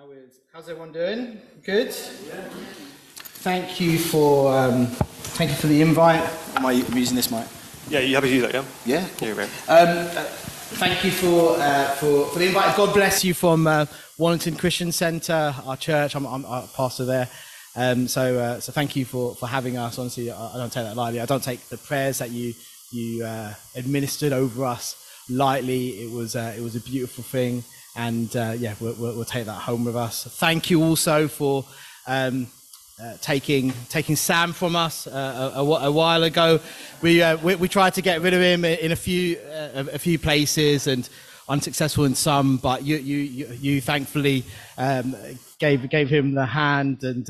How's everyone doing? Good? Thank you for the invite. Am I using this mic? Yeah, you happy to do that, yeah? Yeah. Cool. Yeah, great. Thank you for the invite. God bless you from Wallington Christian Centre, our church. I'm a pastor there. So thank you for having us. Honestly, I don't take that lightly. I don't take the prayers that you administered over us lightly. It was a beautiful thing, and we'll take that home with us. Thank you also for taking Sam from us a while ago. We tried to get rid of him in a few places and unsuccessful in some, but you thankfully gave him the hand and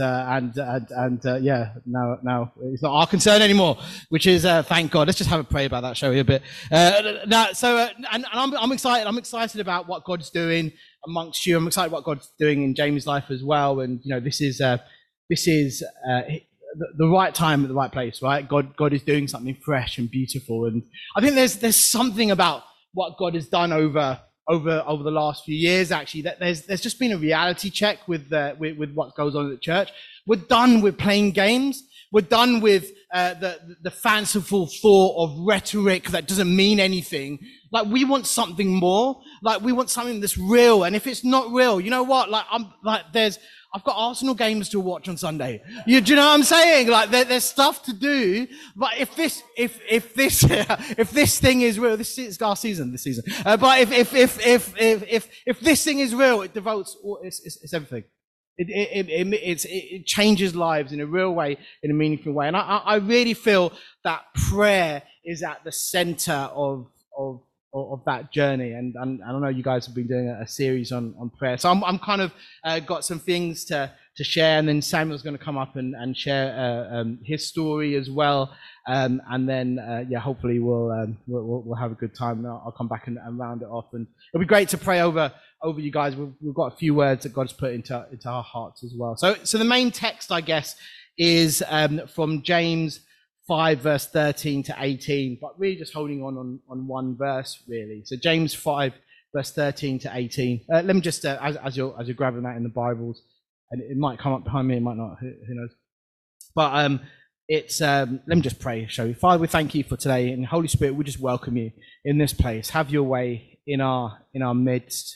now it's not our concern anymore, which is thank God. Let's just have a pray about that, shall we, a bit. I'm excited. I'm excited about what God's doing amongst you. I'm excited what God's doing in James' life as well. And this is the right time at the right place, right? God is doing something fresh and beautiful, and I think there's something about what God has done over the last few years. Actually, that there's just been a reality check with what goes on at the church. We're done with playing games. We're done with the fanciful thought of rhetoric that doesn't mean anything. Like, we want something more. Like, we want something that's real. And if it's not real, you know what? I've got Arsenal games to watch on Sunday. Do you know what I'm saying? Like, there's stuff to do. But if this thing is real, this is our season, this season. But if this thing is real, it devotes, it's everything. It changes lives in a real way, in a meaningful way. And I really feel that prayer is at the center of that journey, and I don't know, you guys have been doing a series on prayer, so I'm kind of got some things to share, and then Samuel's going to come up and share his story as well, and then hopefully we'll have a good time. I'll come back and round it off, and it'll be great to pray over you guys. We've got a few words that God's put into our hearts as well. So the main text, I guess, is from James 5 verse 13 to 18, but really just holding on one verse, really. So James 5 verse 13 to 18. Let me just as you're grabbing that in the Bibles, and it might come up behind me, it might not, who knows. But it's let me just pray, shall we? Father, we thank you for today, and Holy Spirit, we just welcome you in this place. Have your way in our midst.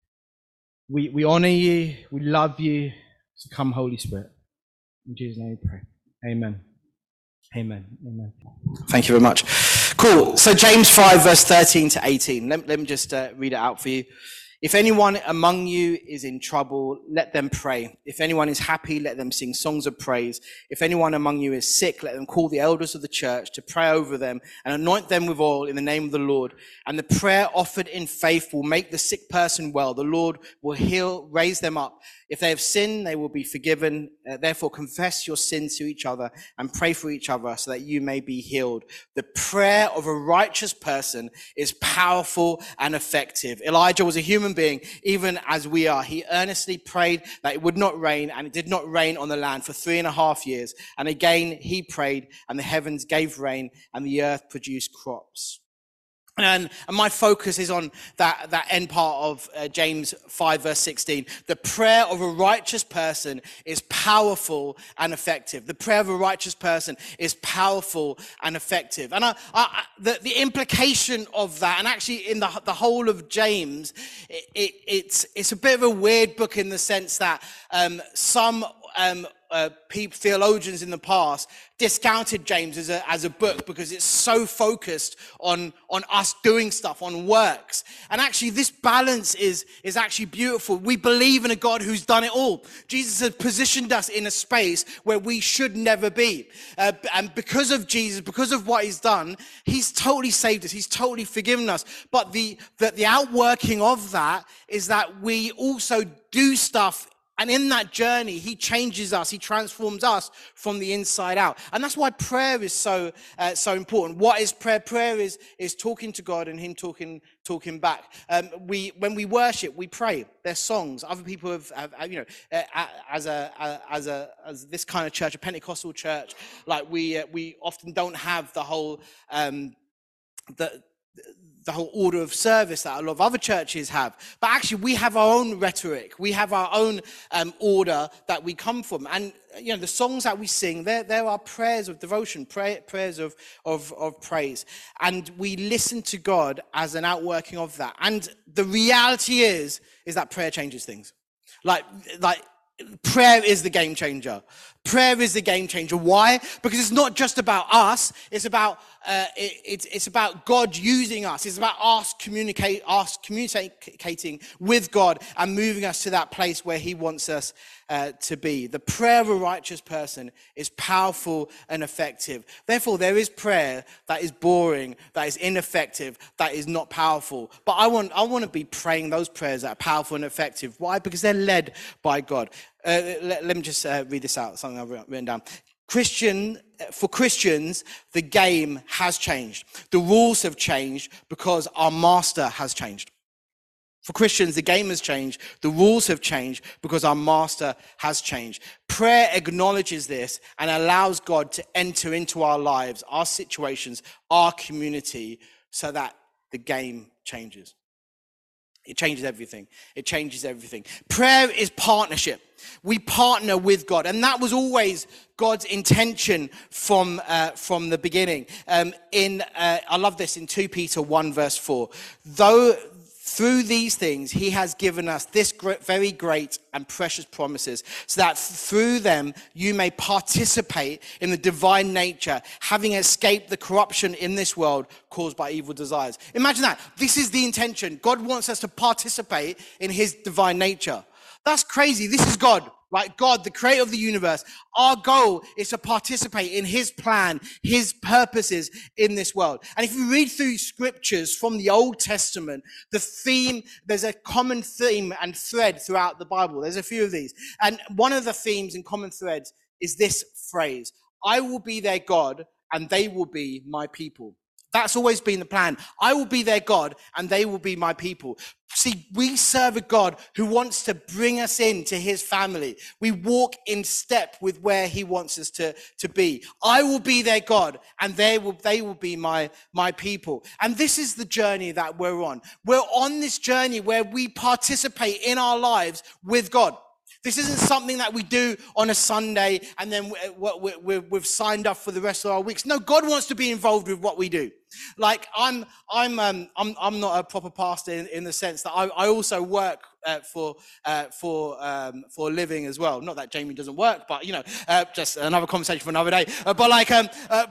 We honor you, we love you. So come, Holy Spirit. In Jesus' name we pray. Amen. Amen. Amen. Thank you very much. Cool. So James 5 verse 13 to 18. Let me just read it out for you. If anyone among you is in trouble, let them pray. If anyone is happy, let them sing songs of praise. If anyone among you is sick, let them call the elders of the church to pray over them and anoint them with oil in the name of the Lord. And the prayer offered in faith will make the sick person well. The Lord will raise them up. If they have sinned, they will be forgiven. Therefore, confess your sins to each other and pray for each other so that you may be healed. The prayer of a righteous person is powerful and effective. Elijah was a human being, even as we are. He earnestly prayed that it would not rain, and it did not rain on the land for 3.5 years. And again, he prayed, and the heavens gave rain, and the earth produced crops. And my focus is on that end part of James 5 verse 16. The prayer of a righteous person is powerful and effective. The prayer of a righteous person is powerful and effective. And the implication of that, and actually in the whole of James, it's a bit of a weird book in the sense that some theologians in the past discounted James as a book because it's so focused on us doing stuff, on works. And actually this balance is actually beautiful. We believe in a God who's done it all. Jesus has positioned us in a space where we should never be. And because of Jesus, because of what he's done, he's totally saved us. He's totally forgiven us. But the outworking of that is that we also do stuff. And in that journey, he changes us. He transforms us from the inside out. And that's why prayer is so important. What is prayer? Prayer is talking to God and him talking back. When we worship, we pray. There's songs. Other people have as this kind of church, a Pentecostal church, like we often don't have the whole the whole order of service that a lot of other churches have. But actually, we have our own rhetoric. We have our own order that we come from. And, the songs that we sing, there are prayers of devotion, prayers of praise. And we listen to God as an outworking of that. And the reality is that prayer changes things. Like prayer is the game changer. Prayer is the game changer. Why? Because it's not just about us. It's about it's about God using us. It's about us communicating with God and moving us to that place where He wants us to be. The prayer of a righteous person is powerful and effective. Therefore, there is prayer that is boring, that is ineffective, that is not powerful. But I want to be praying those prayers that are powerful and effective. Why? Because they're led by God. Let me just read this out, something I've written down. For Christians, the game has changed. The rules have changed because our master has changed. For Christians, the game has changed. The rules have changed because our master has changed. Prayer acknowledges this and allows God to enter into our lives, our situations, our community, so that the game changes. It changes everything. It changes everything. Prayer is partnership. We partner with God. And that was always God's intention from the beginning. I love this in 2 Peter 1 verse 4. Though through these things, He has given us this very great and precious promises, so that through them you may participate in the divine nature, having escaped the corruption in this world caused by evil desires. Imagine that. This is the intention. God wants us to participate in His divine nature. That's crazy. This is God. Right? God, the creator of the universe. Our goal is to participate in His plan, His purposes in this world. And if you read through scriptures from the Old Testament, there's a common theme and thread throughout the Bible. There's a few of these. And one of the themes and common threads is this phrase: I will be their God and they will be my people. That's always been the plan. I will be their God and they will be my people. See, we serve a God who wants to bring us into His family. We walk in step with where He wants us to be. I will be their God and they will be my people. And this is the journey that we're on. We're on this journey where we participate in our lives with God. This isn't something that we do on a Sunday and then we've signed up for the rest of our weeks. No, God wants to be involved with what we do. Like I'm not a proper pastor in the sense that I also work for a living as well. Not that Jamie doesn't work, but just another conversation for another day. I'm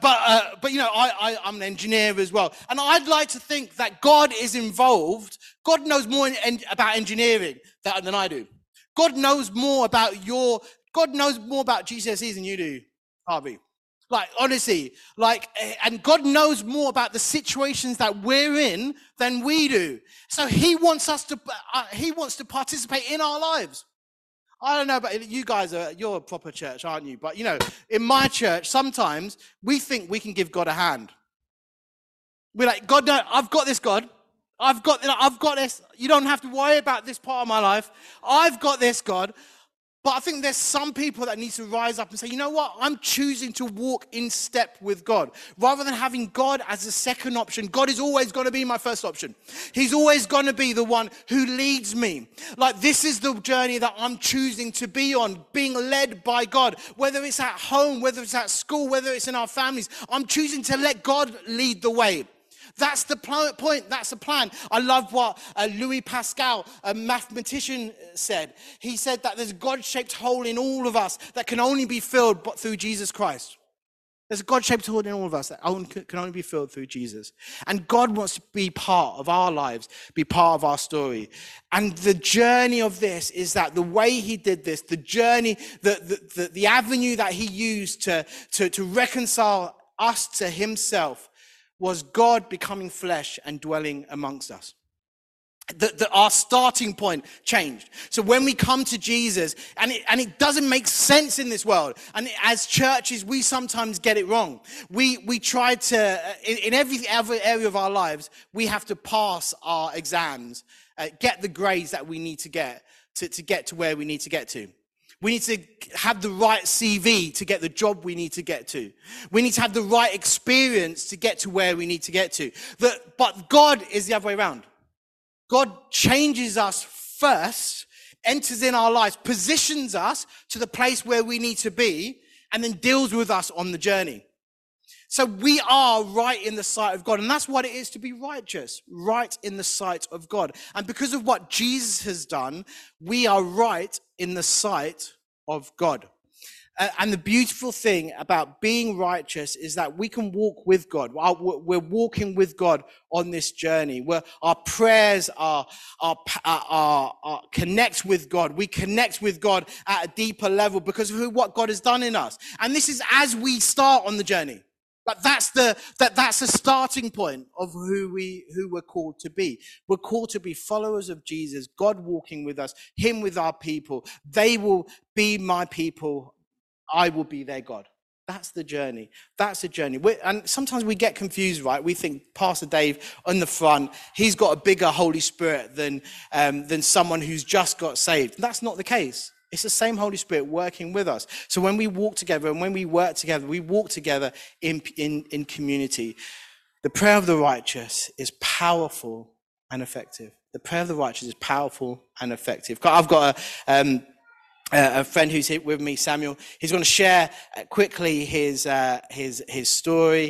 an engineer as well, and I'd like to think that God is involved. God knows more about engineering than I do. God knows more about GCSEs than you do, Harvey. Like, honestly, and God knows more about the situations that we're in than we do. So He wants to participate in our lives. I don't know about you guys, you're a proper church, aren't you? But, in my church, sometimes we think we can give God a hand. We're like, God, no, I've got this, God. I've got this. You don't have to worry about this part of my life. I've got this, God. But I think there's some people that need to rise up and say, you know what? I'm choosing to walk in step with God. Rather than having God as a second option, God is always going to be my first option. He's always going to be the one who leads me. Like, this is the journey that I'm choosing to be on, being led by God. Whether it's at home, whether it's at school, whether it's in our families, I'm choosing to let God lead the way. That's the point. That's the plan. I love what Louis Pascal, a mathematician, said. He said that there's a God-shaped hole in all of us that can only be filled but through Jesus Christ. There's a God-shaped hole in all of us that can only be filled through Jesus. And God wants to be part of our lives, be part of our story. And the journey of this is that the way He did this, the journey, the avenue that He used to reconcile us to Himself, was God becoming flesh and dwelling amongst us. Our starting point changed. So when we come to Jesus, and it doesn't make sense in this world, and as churches, we sometimes get it wrong. We try to, in every other area of our lives, we have to pass our exams, get the grades that we need to get to where we need to get to. We need to have the right CV to get the job we need to get to. We need to have the right experience to get to where we need to get to. But God is the other way around. God changes us first, enters in our lives, positions us to the place where we need to be, and then deals with us on the journey. So we are right in the sight of God. And that's what it is to be righteous, right in the sight of God. And because of what Jesus has done, we are right in the sight of God. And the beautiful thing about being righteous is that we can walk with God. We're walking with God on this journey where our prayers are connect with God. We connect with God at a deeper level because of what God has done in us. And this is as we start on the journey. But that's the starting point of who we're called to be. We're called to be followers of Jesus, God walking with us, him with our people. They will be my people. I will be their God. That's the journey. That's the journey. And sometimes we get confused, right? We think Pastor Dave on the front, he's got a bigger Holy Spirit than someone who's just got saved. That's not the case. It's the same Holy Spirit working with us. So when we walk together and when we work together, we walk together in community. The prayer of the righteous is powerful and effective. The prayer of the righteous is powerful and effective. I've got a friend who's here with me, Samuel. He's going to share quickly his story.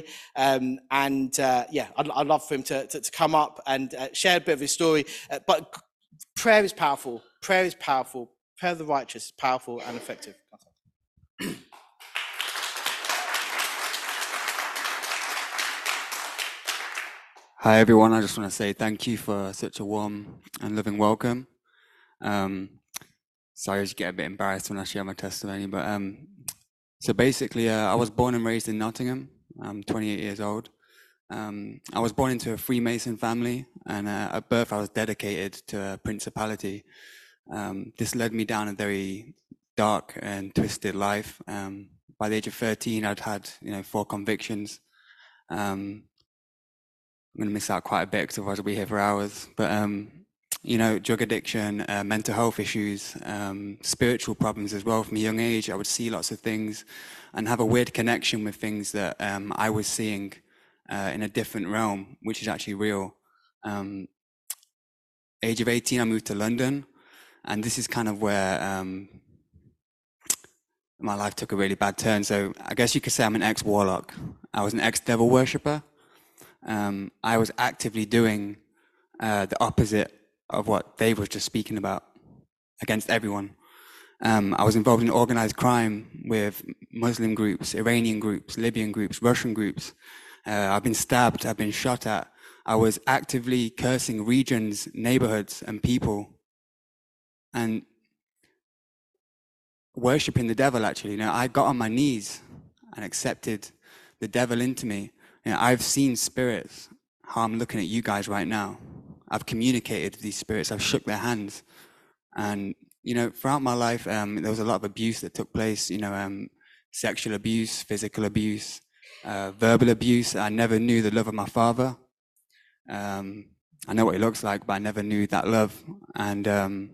I'd love for him to come up and share a bit of his story. But prayer is powerful. Prayer is powerful. Prayer of the righteous is powerful and effective. Hi everyone, I just want to say thank you for such a warm and loving welcome. Sorry, I just get a bit embarrassed when I share my testimony, but so basically I was born and raised in Nottingham. I'm 28 years old. I was born into a Freemason family, and at birth I was dedicated to a principality. This led me down a very dark and twisted life. By the age of 13, I'd had 4 convictions. I'm going to miss out quite a bit because otherwise I'll be here for hours. But drug addiction, mental health issues, spiritual problems as well. From a young age, I would see lots of things and have a weird connection with things that I was seeing in a different realm, which is actually real. Age of 18, I moved to London. And this is kind of where my life took a really bad turn. So I guess you could say I'm an ex-warlock. I was an ex-devil worshipper. I was actively doing the opposite of what Dave was just speaking about against everyone. I was involved in organized crime with Muslim groups, Iranian groups, Libyan groups, Russian groups. I've been stabbed, I've been shot at. I was actively cursing regions, neighborhoods, and people. And worshipping the devil, actually. I got on my knees and accepted the devil into me. I've seen spirits, how I'm looking at you guys right now. I've communicated with these spirits, I've shook their hands. And, throughout my life, there was a lot of abuse that took place, sexual abuse, physical abuse, verbal abuse. I never knew the love of my father. I know what he looks like, but I never knew that love. And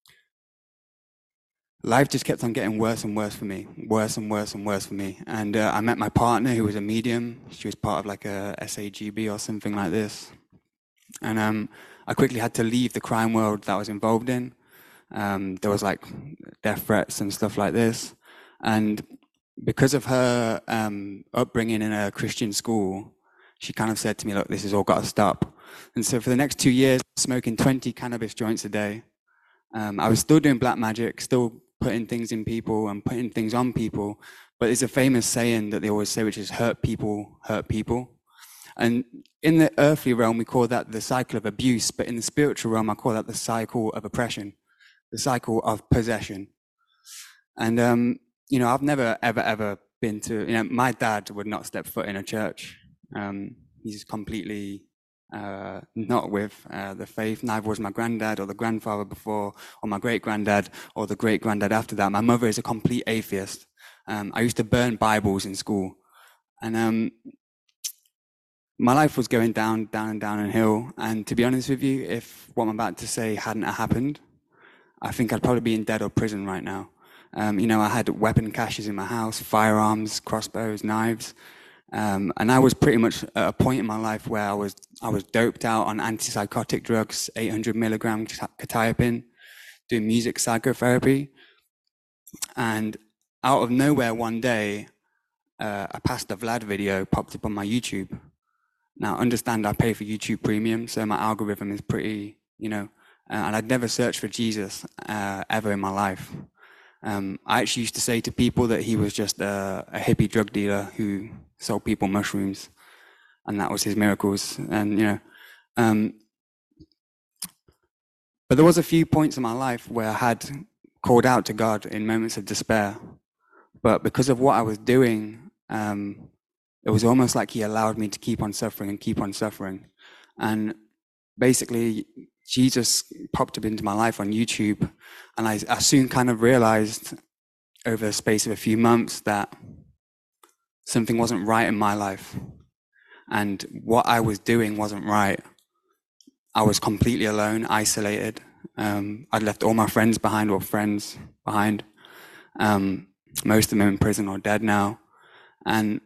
life just kept on getting worse and worse for me, worse and worse and worse for me. And I met my partner, who was a medium. She was part of like a SAGB or something like this. And I quickly had to leave the crime world that I was involved in. There was like death threats and stuff like this. And because of her upbringing in a Christian school, she kind of said to me, look, this has all got to stop. And so for the next 2 years, smoking 20 cannabis joints a day. I was still doing black magic, still putting things in people and putting things on people. But there's a famous saying that they always say, which is hurt people, hurt people. And in the earthly realm, we call that the cycle of abuse. But in the spiritual realm, I call that the cycle of oppression, the cycle of possession. And, I've never, ever been to, my dad would not step foot in a church. He's completely not with the faith. Neither was my granddad or the grandfather before, or my great-granddad or the great-granddad after that. My mother is a complete atheist. I used to burn Bibles in school. And my life was going down and hill. And to be honest with you, if what I'm about to say hadn't happened, I think I'd probably be in dead or prison right now. You know, I had weapon caches in my house, firearms, crossbows, knives. And I was pretty much at a point in my life where I was doped out on antipsychotic drugs, 800 milligram quetiapine, doing music psychotherapy. And out of nowhere one day, a Pastor Vlad video popped up on my YouTube. Now, understand I pay for YouTube Premium, so my algorithm is pretty, you know, and I'd never searched for Jesus ever in my life. I actually used to say to people that he was just a hippie drug dealer who sold people mushrooms, and that was his miracles. And, you know, but there was a few points in my life where I had called out to God in moments of despair. But because of what I was doing, it was almost like he allowed me to keep on suffering and keep on suffering. And basically, Jesus popped up into my life on YouTube, and I soon kind of realized over the space of a few months that something wasn't right in my life, and what I was doing wasn't right. I was completely alone, isolated. I'd left all my friends behind, most of them in prison or dead now. And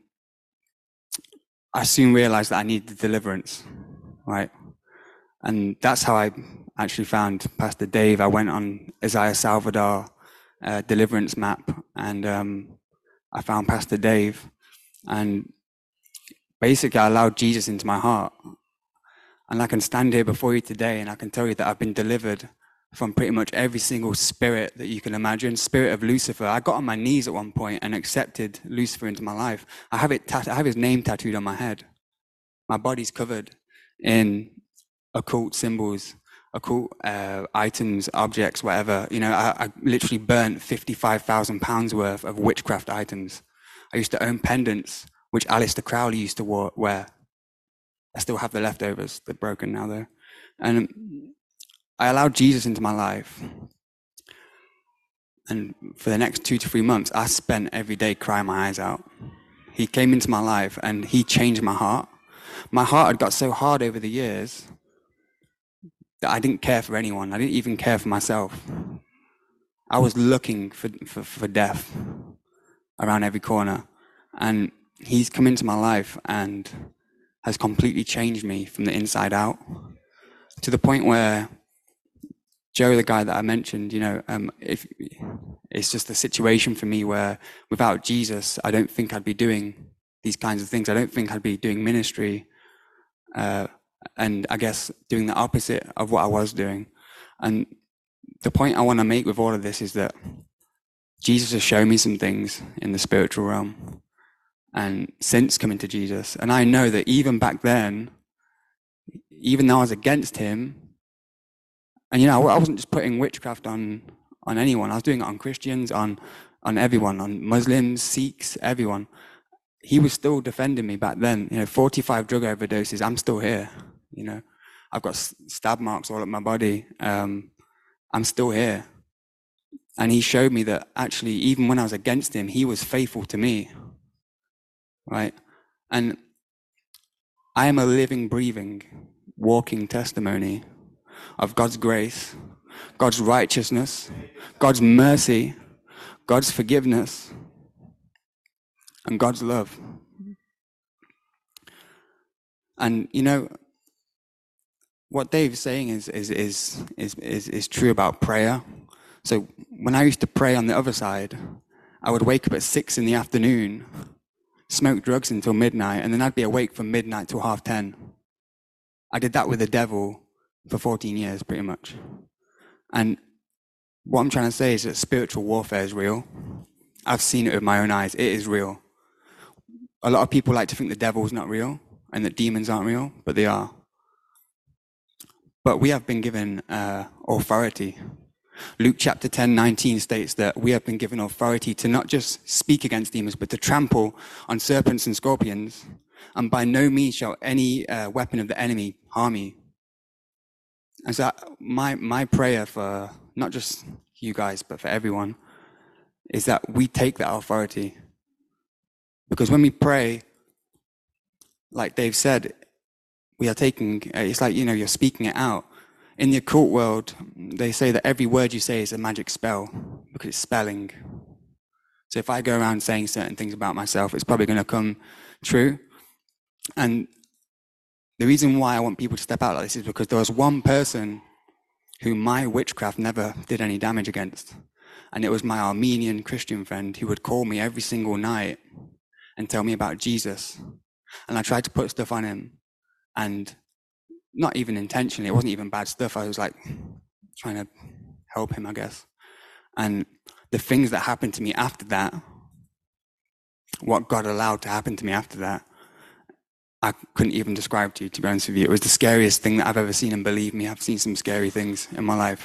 I soon realized that I needed deliverance, right? And that's how I actually found Pastor Dave. I went on Isaiah Salvador deliverance map, and I found Pastor Dave. And basically, I allowed Jesus into my heart. And I can stand here before you today, and I can tell you that I've been delivered from pretty much every single spirit that you can imagine. Spirit of Lucifer. I got on my knees at one point and accepted Lucifer into my life. I have his name tattooed on my head. My body's covered in occult symbols, occult items, objects, whatever. You know, I literally burnt £55,000 worth of witchcraft items. I used to own pendants, which Aleister Crowley used to wear. I still have the leftovers. They're broken now, though. And I allowed Jesus into my life. And for the next 2 to 3 months, I spent every day crying my eyes out. He came into my life, and he changed my heart. My heart had got so hard over the years that I didn't care for anyone. I didn't even care for myself. I was looking for death around every corner. And he's come into my life and has completely changed me from the inside out, to the point where Joe, the guy that I mentioned, you know, if it's just a situation for me where without Jesus, I don't think I'd be doing these kinds of things. I don't think I'd be doing ministry, and I guess doing the opposite of what I was doing. And the point I want to make with all of this is that Jesus has shown me some things in the spiritual realm, and since coming to Jesus, and I know that even back then, even though I was against him, and you know, I wasn't just putting witchcraft on anyone. I was doing it on Christians, on everyone, on Muslims, Sikhs, everyone. He was still defending me back then. You know, 45 drug overdoses. I'm still here. You know, I've got stab marks all up my body. I'm still here. And he showed me that actually, even when I was against him, he was faithful to me. Right? And I am a living, breathing, walking testimony of God's grace, God's righteousness, God's mercy, God's forgiveness, and God's love. And you know, what Dave's saying is true about prayer. So when I used to pray on the other side, I would wake up at 6 in the afternoon, smoke drugs until midnight, and then I'd be awake from midnight till 10:30. I did that with the devil for 14 years, pretty much. And what I'm trying to say is that spiritual warfare is real. I've seen it with my own eyes. It is real. A lot of people like to think the devil's not real and that demons aren't real, but they are. But we have been given authority. Luke chapter 10:19 states that we have been given authority to not just speak against demons, but to trample on serpents and scorpions, and by no means shall any weapon of the enemy harm you. And so my prayer for not just you guys, but for everyone, is that we take that authority. Because when we pray, like Dave said, we are taking, it's like, you know, you're speaking it out. In the occult world, they say that every word you say is a magic spell, because it's spelling. So if I go around saying certain things about myself, it's probably going to come true. And the reason why I want people to step out like this is because there was one person who my witchcraft never did any damage against. And it was my Armenian Christian friend who would call me every single night and tell me about Jesus. And I tried to put stuff on him, and not even intentionally, it wasn't even bad stuff. I was like trying to help him, I guess. And the things that happened to me after that, what God allowed to happen to me after that, I couldn't even describe to you, to be honest with you. It was the scariest thing that I've ever seen, and believe me, I've seen some scary things in my life.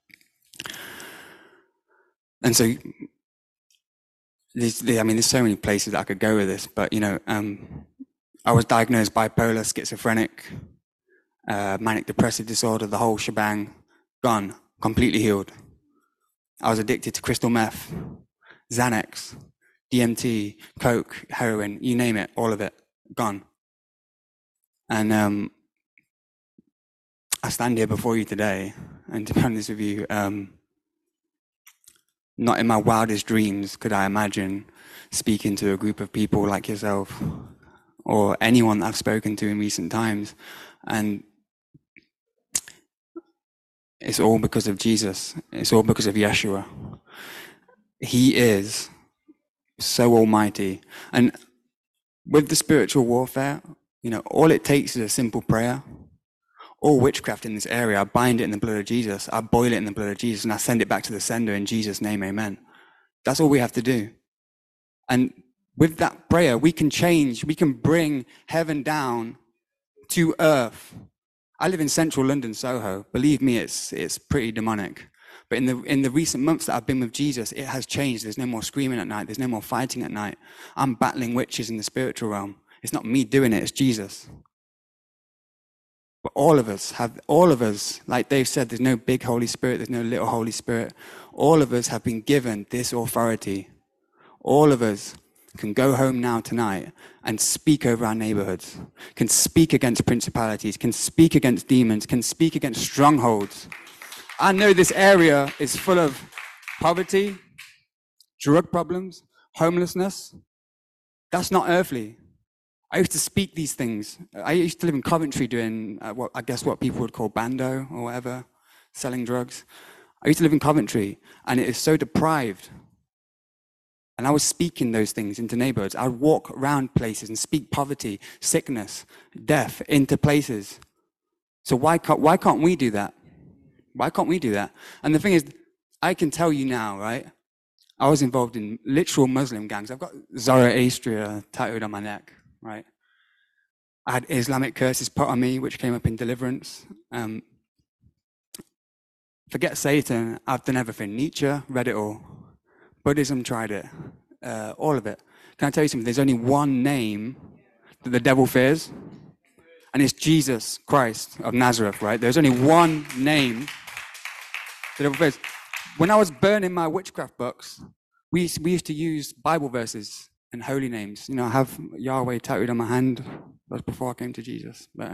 And so, there's so many places I could go with this, but, I was diagnosed bipolar, schizophrenic, manic depressive disorder, the whole shebang, gone, completely healed. I was addicted to crystal meth, Xanax, DMT, coke, heroin, you name it, all of it, gone. And I stand here before you today, and to be honest with you, not in my wildest dreams could I imagine speaking to a group of people like yourself or anyone that I've spoken to in recent times. And it's all because of Jesus. It's all because of Yeshua. He is so almighty. And with the spiritual warfare, all it takes is a simple prayer. All witchcraft in this area, I bind it in the blood of Jesus. I boil it in the blood of Jesus, and I send it back to the sender in Jesus' name, amen. That's all we have to do. And with that prayer, we can bring heaven down to earth. I live in central London, Soho. Believe me, it's pretty demonic. But in the recent months that I've been with Jesus, it has changed. There's no more screaming at night. There's no more fighting at night. I'm battling witches in the spiritual realm. It's not me doing it, it's Jesus. But all of us, like Dave said, there's no big Holy Spirit, there's no little Holy Spirit. All of us have been given this authority. All of us can go home now tonight and speak over our neighborhoods, can speak against principalities, can speak against demons, can speak against strongholds. I know this area is full of poverty, drug problems, homelessness. That's not earthly. I used to speak these things. I used to live in Coventry doing what people would call bando or whatever, selling drugs. I used to live in Coventry, and it is so deprived. And I was speaking those things into neighborhoods. I would walk around places and speak poverty, sickness, death into places. So why can't we do that? Why can't we do that? And the thing is, I can tell you now, right? I was involved in literal Muslim gangs. I've got Zoroastria tattooed on my neck, right? I had Islamic curses put on me, which came up in deliverance. Forget Satan, I've done everything. Nietzsche, read it all. Buddhism, tried it. All of it. Can I tell you something? There's only one name that the devil fears, and it's Jesus Christ of Nazareth, right? There's only one name the devil fears. When I was burning my witchcraft books, we used to use Bible verses and holy names. I have Yahweh tattooed on my hand. That was before I came to Jesus. But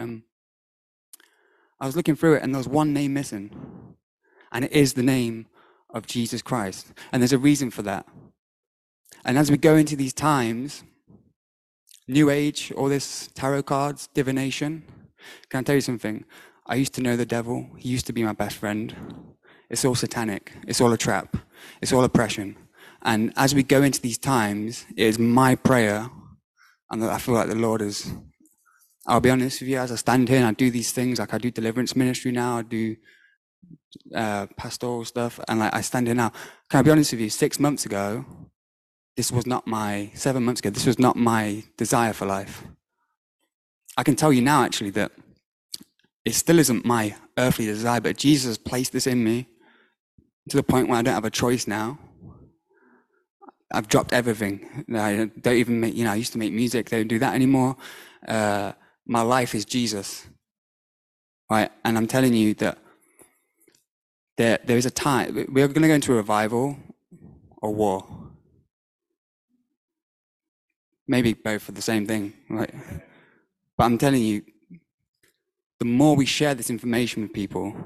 I was looking through it, and there was one name missing, and it is the name of Jesus Christ. And there's a reason for that. And as we go into these times, New Age, all this tarot cards, divination, can I tell you something? I used to know the devil. He used to be my best friend. It's all satanic. It's all a trap. It's all oppression. And as we go into these times, it is my prayer, and I feel like the Lord is, I'll be honest with you, as I stand here and I do these things, like I do deliverance ministry now, I do pastoral stuff, and like I stand here now. Can I be honest with you? 7 months ago, this was not my desire for life. I can tell you now, actually, that it still isn't my earthly desire, but Jesus placed this in me to the point where I don't have a choice now. I've dropped everything. I don't even make, I used to make music. They don't do that anymore. My life is Jesus, right? And I'm telling you that there is a time, we're going to go into a revival or war. Maybe both are the same thing, right? But I'm telling you, the more we share this information with people,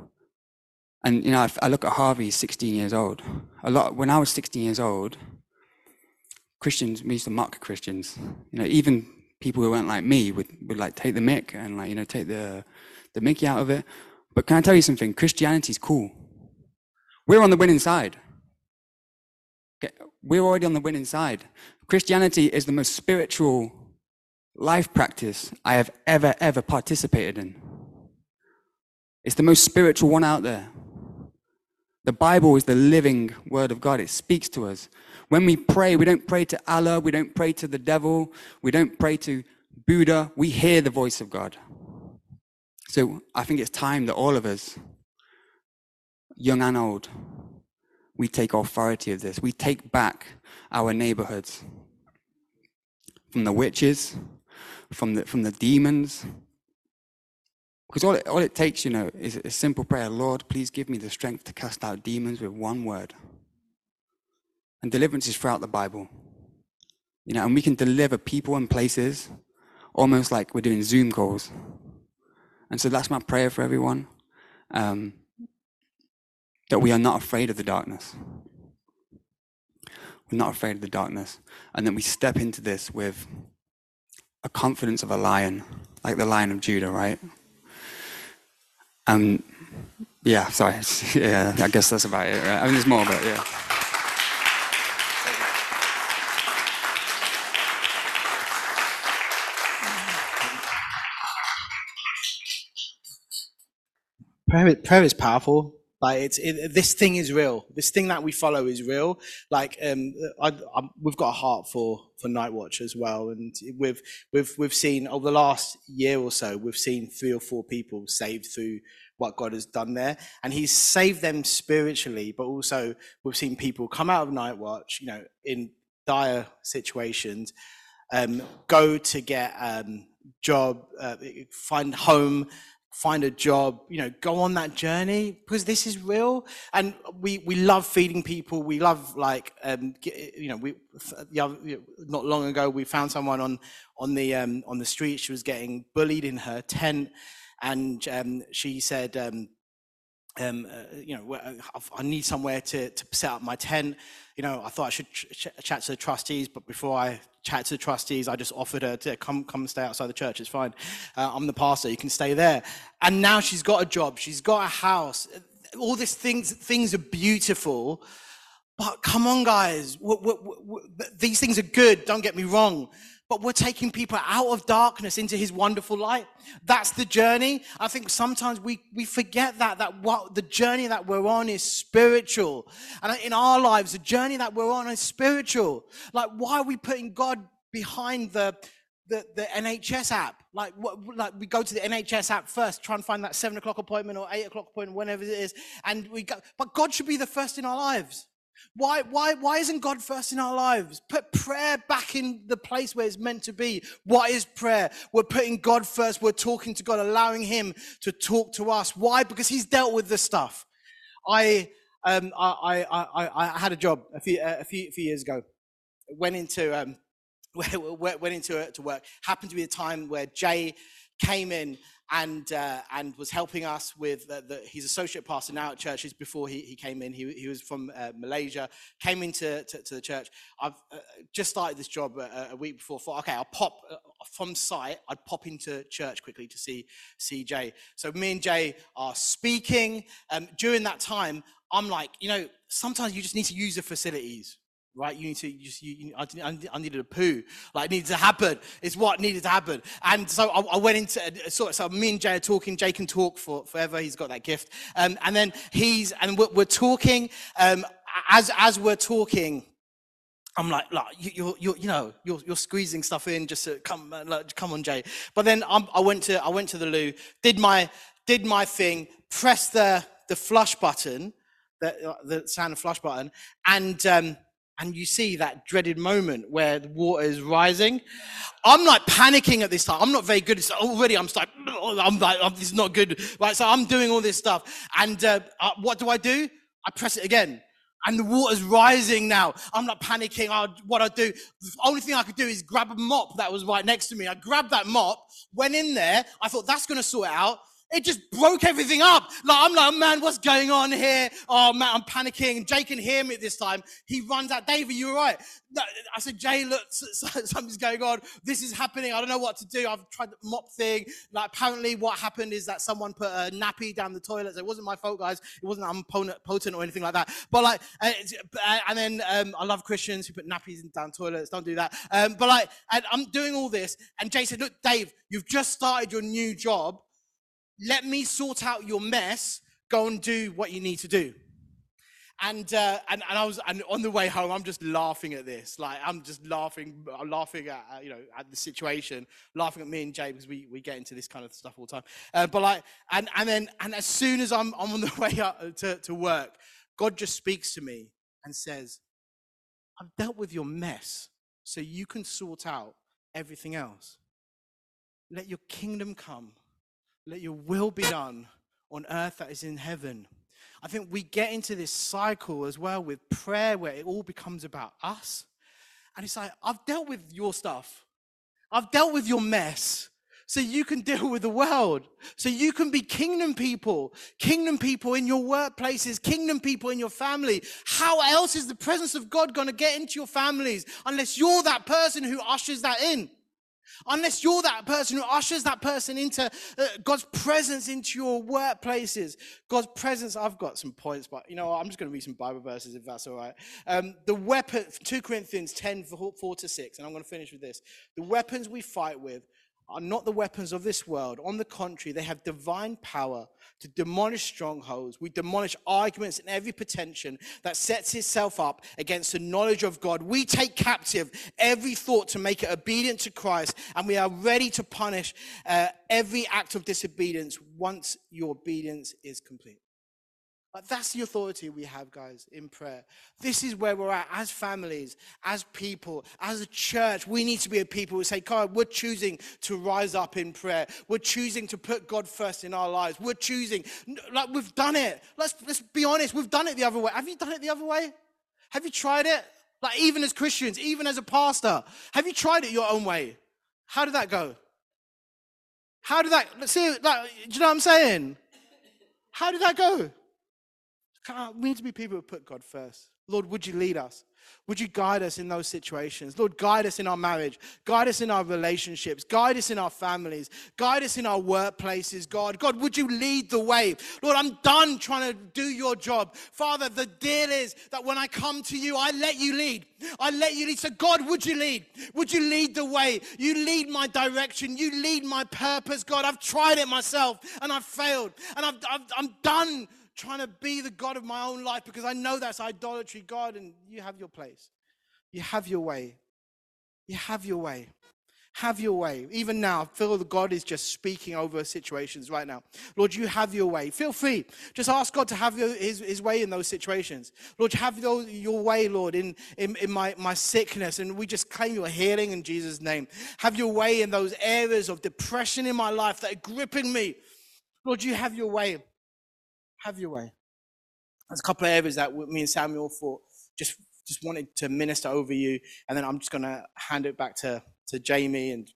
and I look at Harvey, he's 16 years old. When I was 16 years old, Christians, we used to mock Christians. You know, even people who weren't like me would like take the mick and like, you know, take the mickey out of it. But can I tell you something? Christianity's cool. We're on the winning side. Okay? We're already on the winning side. Christianity is the most spiritual life practice I have ever participated in. It's the most spiritual one out there. The Bible is the living word of God. It speaks to us. When we pray, we don't pray to Allah, we don't pray to the devil, we don't pray to Buddha, we hear the voice of God. So I think it's time that all of us, young and old, we take authority of this. We take back our neighborhoods from the witches, from the demons. Because all it takes, you know, is a simple prayer. Lord, please give me the strength to cast out demons with one word. And deliverance is throughout the Bible. You know, and we can deliver people and places almost like we're doing Zoom calls. And so that's my prayer for everyone, that we are not afraid of the darkness. We're not afraid of the darkness. And that we step into this with a confidence of a lion, like the Lion of Judah, right? Yeah, sorry. Yeah, I guess that's about it, right? I mean, there's more, but yeah. Prayer is powerful. Like this thing is real. This thing that we follow is real. Like we've got a heart for Night Watch as well, and we've seen over the last year or so, we've seen 3 or 4 people saved through what God has done there, and He's saved them spiritually. But also we've seen people come out of Night Watch, you know, in dire situations, go to get job, find home. Find a job, you know, go on that journey, because this is real. And we love feeding people. We love, like, you know, not long ago we found someone on the street. She was getting bullied in her tent, and she said, you know, I need somewhere to set up my tent. You know, I thought I should chat to the trustees, but before I chat to the trustees, I just offered her to come and stay outside the church. It's fine. I'm the pastor. You can stay there. And now she's got a job. She's got a house. All these things are beautiful. But come on, guys. These things are good. Don't get me wrong. But we're taking people out of darkness into His wonderful light. That's the journey. I think sometimes we forget that what the journey that we're on is spiritual. And in our lives, the journey that we're on is spiritual. Like, why are we putting God behind the NHS app? Like we go to the NHS app first, try and find that 7 o'clock appointment or 8 o'clock appointment, whenever it is, and we go. But God should be the first in our lives. Why isn't God first in our lives? Put prayer back in the place where it's meant to be. What is prayer? We're putting God first. We're talking to God, allowing Him to talk to us. Why? Because He's dealt with this stuff. I had a job a few years ago. Went into work. Happened to be a time where Jay came in and was helping us with he's associate pastor now at churches. Before he came in, he was from Malaysia, came into the church. I've just started this job a week before. Thought, okay, I'll pop from site. I'd pop into church quickly to see Jay. So me and Jay are speaking. During that time, I'm like, you know, sometimes you just need to use the facilities. Right, you need to. I needed a poo. Like, it needed to happen. It's what needed to happen. And so I went into. So me and Jay are talking. Jay can talk forever. He's got that gift. And then we're talking. As we're talking, I'm like you're squeezing stuff in just to come on, Jay. But then I went to the loo, did my thing, pressed the flush button, the sound of flush button, and you see that dreaded moment where the water is rising. I'm like panicking at this time. I'm not very good. Already I'm like, this is not good. Right, so I'm doing all this stuff. And what do? I press it again. And the water's rising now. I'm not panicking. What I do, the only thing I could do is grab a mop that was right next to me. I grabbed that mop, went in there. I thought, that's going to sort it out. It just broke everything up. I'm like, man, what's going on here? Oh, man, I'm panicking. And Jay can hear me at this time. He runs out. David, you all right? I said, Jay, look, something's going on. This is happening. I don't know what to do. I've tried the mop thing. Apparently what happened is that someone put a nappy down the toilet. So it wasn't my fault, guys. It wasn't potent or anything like that. But and then I love Christians who put nappies down toilets. Don't do that. And I'm doing all this. And Jay said, look, Dave, you've just started your new job. Let me sort out your mess. Go and do what you need to do. And on the way home, I'm just laughing at this. I'm just laughing. I'm laughing at at the situation, laughing at me and Jay because we get into this kind of stuff all the time. And as soon as I'm on the way up to work, God just speaks to me and says, "I've dealt with your mess, so you can sort out everything else. Let your kingdom come. Let your will be done on earth that is in heaven." I think we get into this cycle as well with prayer where it all becomes about us. And it's like, I've dealt with your stuff. I've dealt with your mess. So you can deal with the world. So you can be kingdom people in your workplaces, kingdom people in your family. How else is the presence of God going to get into your families unless you're that person who ushers that in? Unless you're that person who ushers that person into God's presence into your workplaces. God's presence, I've got some points, but I'm just going to read some Bible verses if that's all right. The weapon, 2 Corinthians 10, 4-6, and I'm going to finish with this. The weapons we fight with are not the weapons of this world. On the contrary, they have divine power to demolish strongholds. We demolish arguments and every pretension that sets itself up against the knowledge of God. We take captive every thought to make it obedient to Christ, and we are ready to punish every act of disobedience once your obedience is complete. That's the authority we have, guys, in prayer. This is where we're at as families, as people, as a church. We need to be a people who say, God, we're choosing to rise up in prayer. We're choosing to put God first in our lives. We're choosing, we've done it. Let's be honest, we've done it the other way. Have you done it the other way? Have you tried it? Even as Christians, even as a pastor, have you tried it your own way? How did that go? How did that, do you know what I'm saying? How did that go? We need to be people who put God first. Lord, would you lead us? Would you guide us in those situations? Lord, guide us in our marriage. Guide us in our relationships. Guide us in our families. Guide us in our workplaces, God. God, would you lead the way? Lord, I'm done trying to do your job. Father, the deal is that when I come to you, I let you lead. I let you lead. So God, would you lead? Would you lead the way? You lead my direction. You lead my purpose, God. I've tried it myself and I've failed. And I'm done trying to be the God of my own life because I know that's idolatry, God, and you have your place. You have your way. You have your way. Have your way. Even now, I feel that God is just speaking over situations right now. Lord, you have your way. Feel free. Just ask God to have his way in those situations. Lord, have your way, Lord, in my sickness. And we just claim your healing in Jesus' name. Have your way in those areas of depression in my life that are gripping me. Lord, you have your way. Have your way. There's a couple of areas that me and Samuel thought just wanted to minister over you, and then I'm just going to hand it back to Jamie. And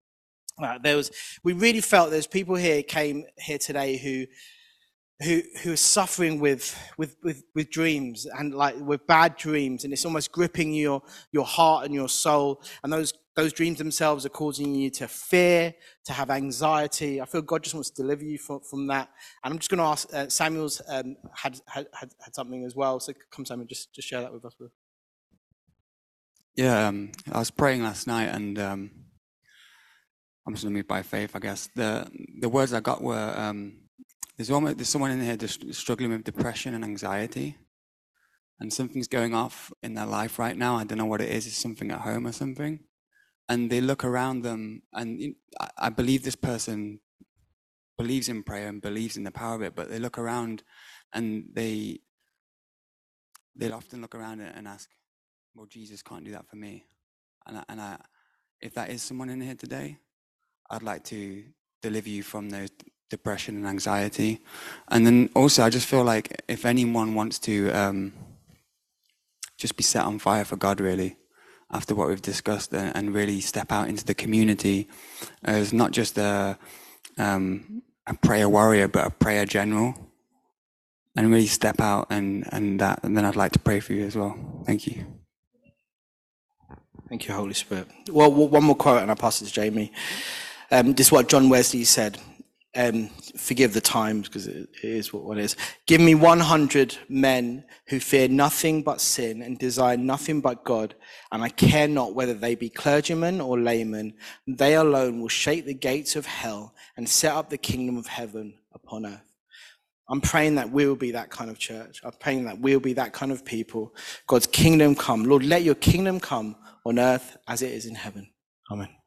we really felt there's people here came here today who are suffering with dreams and with bad dreams, and it's almost gripping your heart and your soul, and those dreams themselves are causing you to fear, to have anxiety. I feel God just wants to deliver you from that. And I'm just going to ask, Samuel's had something as well. So come, Samuel, just share that with us. Yeah, I was praying last night, and I'm just going to move by faith, I guess. The words I got were, there's someone in here just struggling with depression and anxiety, and something's going off in their life right now. I don't know what it is. It's something at home or something. And they look around them, and I believe this person believes in prayer and believes in the power of it, but they look around and they'll often look around and ask, well, Jesus can't do that for me. And if that is someone in here today, I'd like to deliver you from those depression and anxiety. And then also, I just feel like if anyone wants to just be set on fire for God, really, after what we've discussed, and really step out into the community as not just a a prayer warrior, but a prayer general, and really step out and then I'd like to pray for you as well. Thank you. Thank you, Holy Spirit. Well, one more quote and I'll pass it to Jamie. This is what John Wesley said. Forgive the times, because it is what it is. Give me 100 men who fear nothing but sin and desire nothing but God, and I care not whether they be clergymen or laymen. They alone will shake the gates of hell and set up the kingdom of heaven upon earth. I'm praying that we'll be that kind of church. I'm praying that we'll be that kind of people. God's kingdom come. Lord, let your kingdom come on earth as it is in heaven. Amen.